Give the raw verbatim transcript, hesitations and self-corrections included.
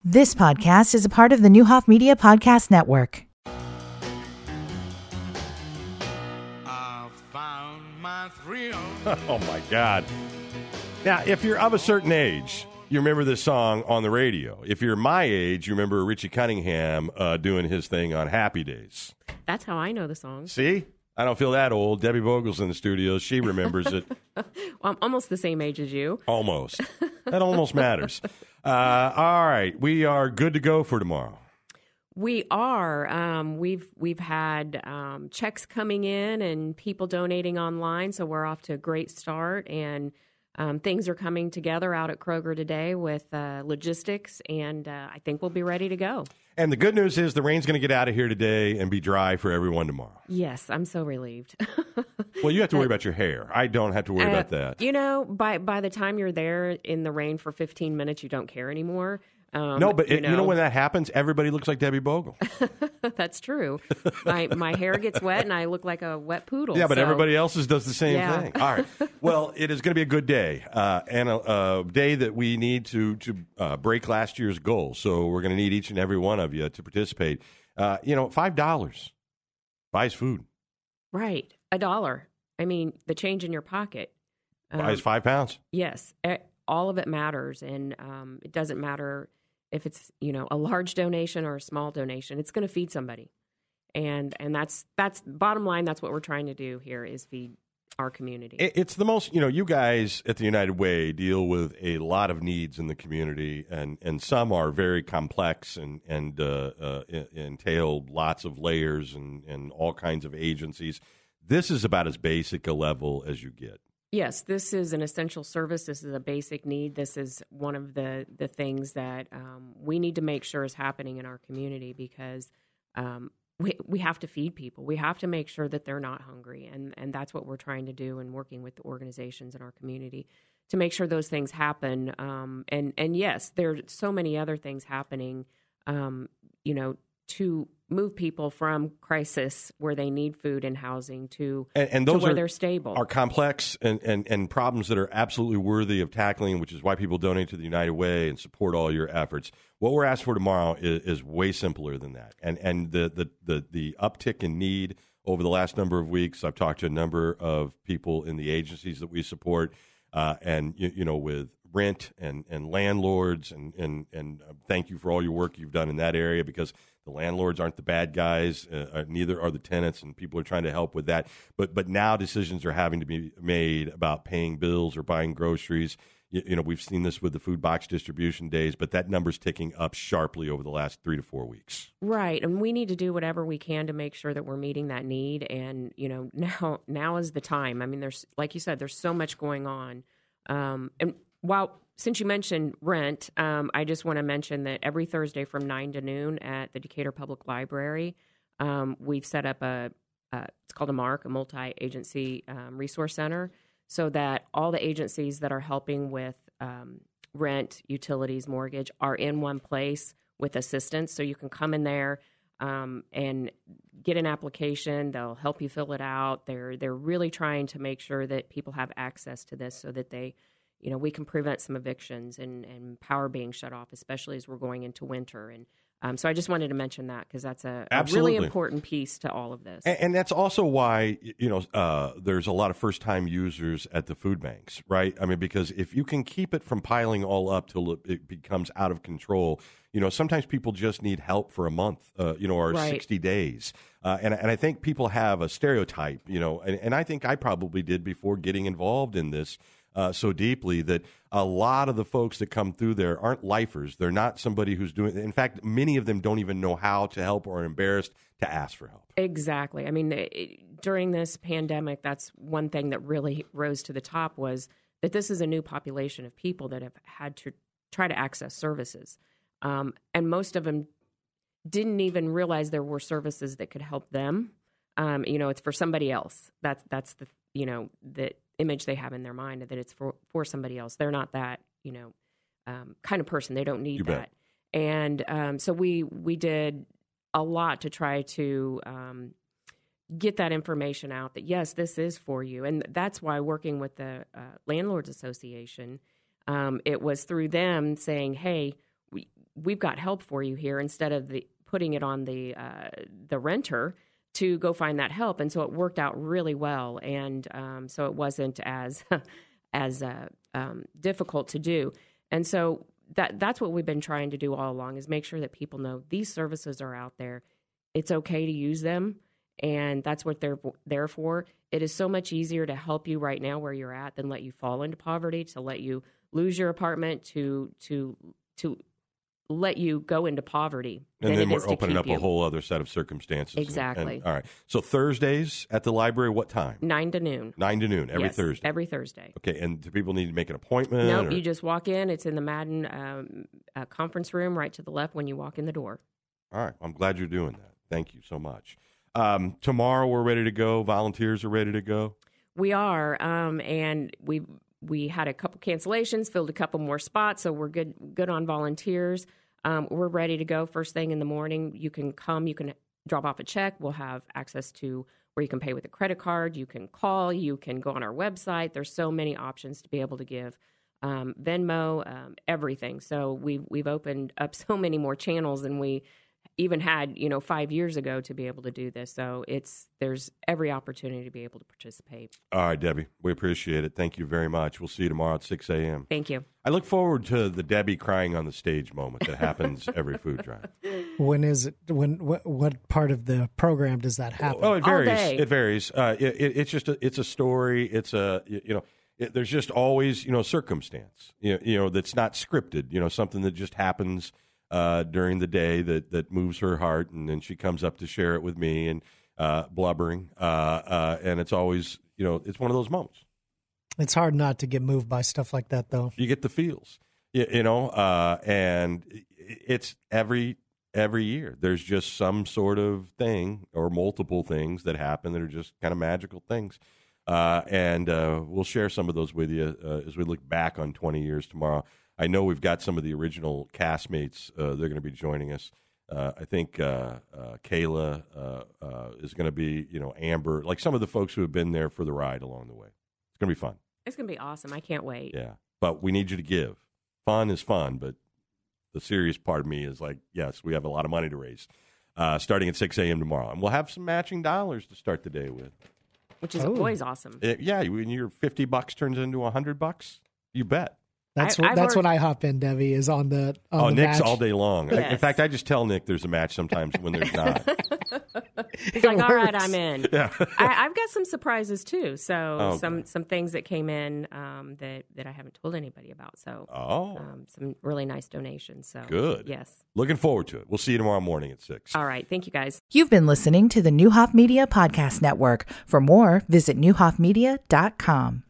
This podcast is a part of the Newhoff Media Podcast Network. I found my thrill. Oh, my God. Now, if you're of a certain age, you remember this song on the radio. If you're my age, you remember Richie Cunningham uh, doing his thing on Happy Days. That's how I know the song. See? I don't feel that old. Debbie Vogel's in the studio. She remembers it. Well, I'm almost the same age as you. Almost. That almost matters. Uh, all right. We are good to go for tomorrow. We are. Um, we've we've had um, checks coming in and people donating online, so we're off to a great start. And um, things are coming together out at Kroger today with uh, logistics, and uh, I think we'll be ready to go. And the good news is the rain's going to get out of here today and be dry for everyone tomorrow. Yes, I'm so relieved. Well, you have to worry about your hair. I don't have to worry uh, about that. You know, by by the time you're there in the rain for fifteen minutes, you don't care anymore. Um, no, but you, it, know, you know when that happens, everybody looks like Debbie Bogle. That's true. My my hair gets wet and I look like a wet poodle. Yeah, but so. everybody else's does the same Yeah. thing. All right. Well, it is going to be a good day, uh, and a, a day that we need to to uh, break last year's goal. So we're going to need each and every one of you to participate. Uh, you know, five dollars buys food. Right, a dollar. I mean, the change in your pocket. Um, Buys five pounds. Yes, e- all of it matters, and um, it doesn't matter if it's, you know, a large donation or a small donation. It's going to feed somebody, and and that's that's bottom line. That's what we're trying to do here is feed our community. It, it's the most, you know, you guys at the United Way deal with a lot of needs in the community, and, and some are very complex and and uh, uh, entail lots of layers and, and all kinds of agencies. This is about as basic a level as you get. Yes, this is an essential service. This is a basic need. This is one of the, the things that um, we need to make sure is happening in our community because um, we we have to feed people. We have to make sure that they're not hungry, and, and that's what we're trying to do and working with the organizations in our community to make sure those things happen. Um, and, and yes, there are so many other things happening, um, you know, to move people from crisis where they need food and housing to, and, and those to where are, they're stable. Are complex and, and, and problems that are absolutely worthy of tackling, which is why people donate to the United Way and support all your efforts. What we're asked for tomorrow is, is way simpler than that. And and the, the, the, the uptick in need over the last number of weeks, I've talked to a number of people in the agencies that we support, uh, and, you, you know, with rent and, and landlords, and, and, and thank you for all your work you've done in that area, because the landlords aren't the bad guys, uh, neither are the tenants, and people are trying to help with that. But but now decisions are having to be made about paying bills or buying groceries. You, you know, we've seen this with the food box distribution days, but that number's ticking up sharply over the last three to four weeks. Right, and we need to do whatever we can to make sure that we're meeting that need. And you know, now now is the time. I mean, there's like you said, there's so much going on, um, and while. Since you mentioned rent, um, I just want to mention that every Thursday from nine to noon at the Decatur Public Library, um, we've set up a, uh, it's called a MARC, a multi-agency um, resource center, so that all the agencies that are helping with um, rent, utilities, mortgage are in one place with assistance. So you can come in there um, and get an application. They'll help you fill it out. They're, they're really trying to make sure that people have access to this so that they you know, we can prevent some evictions and, and power being shut off, especially as we're going into winter. And um, so I just wanted to mention that because that's a, a really important piece to all of this. And, and that's also why, you know, uh, there's a lot of first-time users at the food banks, right? I mean, because if you can keep it from piling all up till it, it becomes out of control, you know, sometimes people just need help for a month, uh, you know, or right. sixty days. Uh, and, and I think people have a stereotype, you know, and, and I think I probably did before getting involved in this, Uh, so deeply, that a lot of the folks that come through there aren't lifers. They're not somebody who's doing. In fact, many of them don't even know how to help or are embarrassed to ask for help. Exactly. I mean, it, during this pandemic, that's one thing that really rose to the top was that this is a new population of people that have had to try to access services. Um, and most of them didn't even realize there were services that could help them. Um, you know, it's for somebody else. That's, that's the, you know, the image they have in their mind that it's for, for somebody else. They're not that, you know, um, kind of person. They don't need You that. bet. And um, so we, we did a lot to try to um, get that information out that, yes, this is for you. And that's why working with the uh, Landlords Association, um, it was through them saying, hey, we, we've got help for you here instead of the putting it on the uh, the renter to go find that help. And so it worked out really well. And um, so it wasn't as as uh, um, difficult to do. And so that that's what we've been trying to do all along, is make sure that people know these services are out there. It's okay to use them, and that's what they're there for. It is so much easier to help you right now where you're at than let you fall into poverty, to let you lose your apartment, to to to let you go into poverty. And then we're to opening keep up you. a whole other set of circumstances. Exactly. And, all right. So Thursdays at the library, what time? Nine to noon. Nine to noon every Yes, Thursday. Every Thursday. Okay. And do people need to make an appointment? Nope, or- you just walk in. It's in the Madden um, uh, conference room right to the left when you walk in the door. All right. I'm glad you're doing that. Thank you so much. Um, tomorrow we're ready to go. Volunteers are ready to go. We are, um, and we we had a couple cancellations, filled a couple more spots, so we're good good on volunteers. Um, we're ready to go first thing in the morning. You can come. You can drop off a check. We'll have access to where you can pay with a credit card. You can call. You can go on our website. There's so many options to be able to give. Um, Venmo, um, everything. So we've we've opened up so many more channels than we even had, you know, five years ago to be able to do this. So it's there's every opportunity to be able to participate. All right, Debbie. We appreciate it. Thank you very much. We'll see you tomorrow at six a.m. Thank you. I look forward to the Debbie crying on the stage moment that happens every food drive. When is it? When what, what part of the program does that happen? Oh, it All varies. day. It varies. Uh, it, it, it's just a, it's a story. It's a you you know. It, there's just always you know circumstance. You know, you know that's not scripted. You know something that just happens uh, during the day that that moves her heart, and then she comes up to share it with me and uh, blubbering. Uh, uh, and it's always you know it's one of those moments. It's hard not to get moved by stuff like that, though. You get the feels. You, you know, uh, and it's every. Every year, there's just some sort of thing or multiple things that happen that are just kind of magical things. Uh, and uh, we'll share some of those with you uh, as we look back on twenty years tomorrow. I know we've got some of the original castmates. Uh, they're going to be joining us. Uh, I think uh, uh, Kayla uh, uh, is going to be, you know, Amber, like some of the folks who have been there for the ride along the way. It's going to be fun. It's going to be awesome. I can't wait. Yeah. But we need you to give. Fun is fun, but the serious part of me is like, yes, we have a lot of money to raise uh, starting at six a.m. tomorrow. And we'll have some matching dollars to start the day with. Which is Oh. always awesome. It, yeah, when your fifty bucks turns into one hundred bucks, you bet. That's I- what I've that's already- when I hop in, Debbie, is on the on Oh, the Nick's match. all day long. I- in Yes. fact, I just tell Nick there's a match sometimes when there's not. He's like, all right, works. I'm in. Yeah. I, I've got some surprises too. So Oh, some okay. some things that came in um, that that I haven't told anybody about. So Oh, um, some really nice donations. So good. Yes. Looking forward to it. We'll see you tomorrow morning at six. All right. Thank you, guys. You've been listening to the Newhoff Media Podcast Network. For more, visit newhoff media dot com.